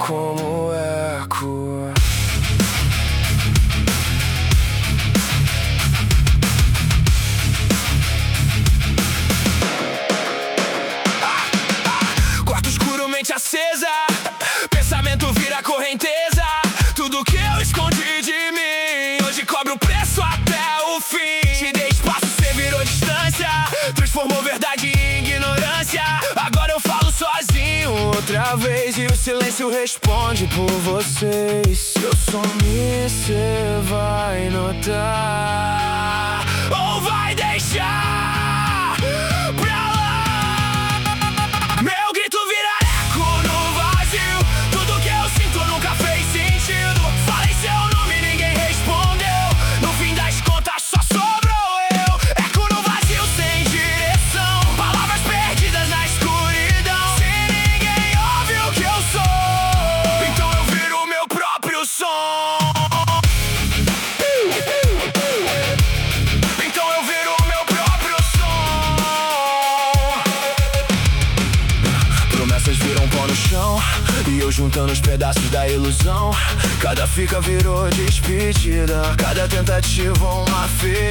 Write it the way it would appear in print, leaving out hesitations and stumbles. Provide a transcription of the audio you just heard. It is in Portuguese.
como eco. Quarto escuro, mente acesa, pensamento vira correnteza. Tudo que eu escondi de mim hoje cobra o preço até o fim. Te dei espaço, cê virou distância, transformou verdade em ignorância. Agora eu falo sozinho outra vez e o silêncio responde por vocês. Se eu sumir, cê vai notar ou vai deixar pra lá. Meu grito vira eco no vazio. Tudo que eu sinto nunca fez sentido. Falei seu nome, ninguém respondeu. No fim das contas só sobrou eu. Eco no vazio sem direção, palavras perdidas na escuridão. Se ninguém ouve o que eu sou, então eu viro o meu próprio som. Então eu viro o meu próprio som. Promessas viram pó no chão e eu juntando os pedaços da ilusão. Cada fica virou despedida, cada tentativa uma ferida.